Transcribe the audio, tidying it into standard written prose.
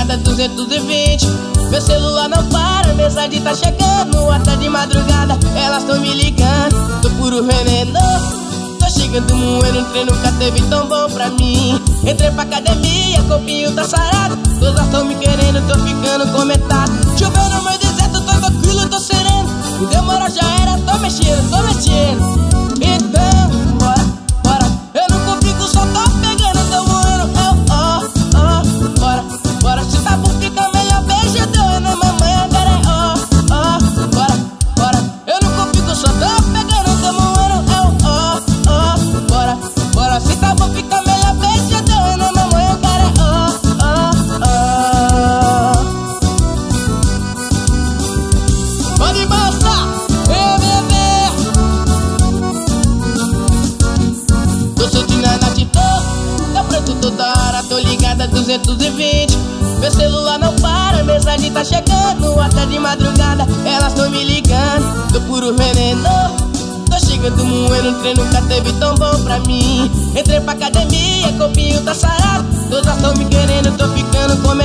madrugada 220. Meu celular não para, mensagem tá chegando até de madrugada. Elas tão me ligando, tô puro veneno. Tô chegando moendo, um treino nunca teve tão bom pra mim. Entrei pra academia, corpinho tá sarado. Todas tão me querendo, tô ficando comentado. Choveu no meu deserto, tô tranquilo, tô sereno. Demorou, já era, tô mexendo, tô mexendo. Então, bora, bora. Eu não fico, só tô pegando, tô moendo. Bora, bora. Se tá bom, fica melhor, beija, deu na mamãe, agora é bora, bora. Eu não fico, só tô pegando, tô moendo. Bora, bora. Se tá bom, fica melhor, beija, deu na mamãe, agora é pode passar, bebê. Tô soltinho na TikTok, tá pronto toda hora, tô ligada 220. Meu celular não para, mensagem tá chegando até de madrugada. Elas tão me ligando, tô puro veneno. Tô chegando moendo, um treino nunca teve tão bom pra mim. Entrei pra academia, corpinho tá sarado. Todas tão me querendo, tô ficando com